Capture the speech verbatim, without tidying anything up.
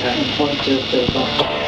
กันคนเจอเจอก็